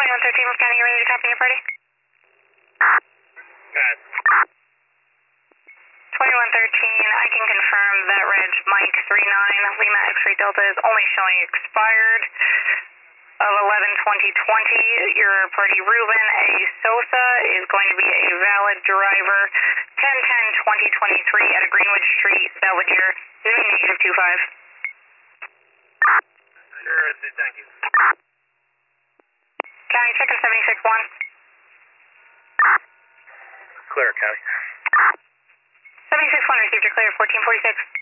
2113 from County, you ready to copy your party? Good. 2113, I can confirm that Reg Mike 39 Lima X-ray Delta is only showing expired of 11/20/20. Your party Ruben A. Sosa is going to be a valid driver 10/10/2023 at a Greenwood Street, Belvedere, zooming -25. Sure, thank you. County, checking 76-1. Clear, County. 76-1, received your clear, 1446.